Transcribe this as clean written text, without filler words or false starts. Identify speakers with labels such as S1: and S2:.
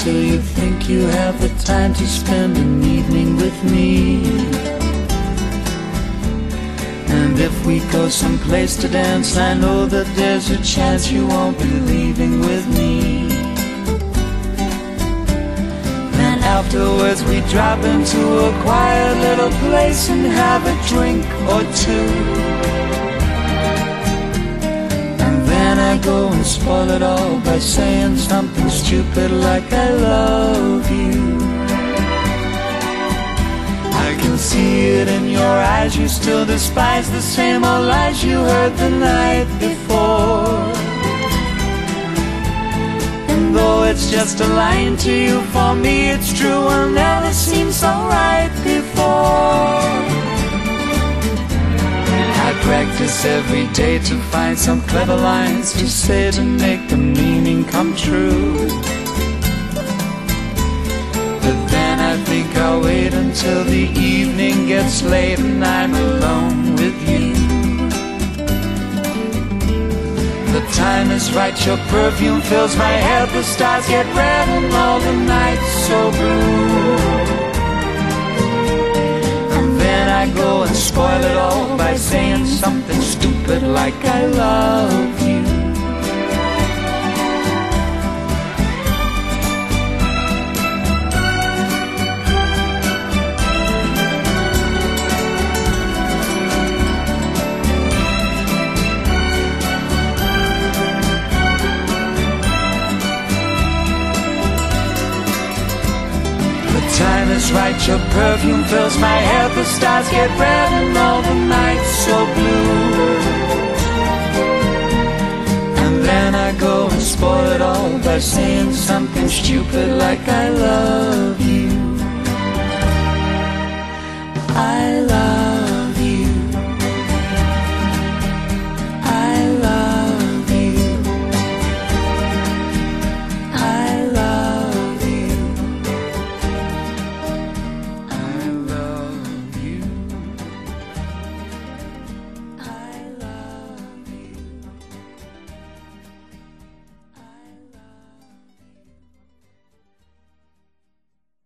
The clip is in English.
S1: till you think you have the time to spend an evening with me. And if we go someplace to dance, I know that there's a chance you won't be leaving with me. Then afterwards we drop into a quiet little place and have a drink or two. And then I go and spoil it all by saying something stupid like I love you. I can see it in your eyes, you still despise the same old lies you heard the night before. And though it's just a line to you, for me it's true, will never seem so right before. I practice every day to find some clever lines to say to make the meaning come true. But then I think I'll wait until the evening gets late and I'm alone with you. The time is right, your perfume fills my head, the stars get red and all the nights so blue. And then I go and spoil it all by saying something stupid like I love you. Time is right, your perfume fills my head, the stars get red and all the nights so blue. And then I go and spoil it all by saying something stupid like I love you.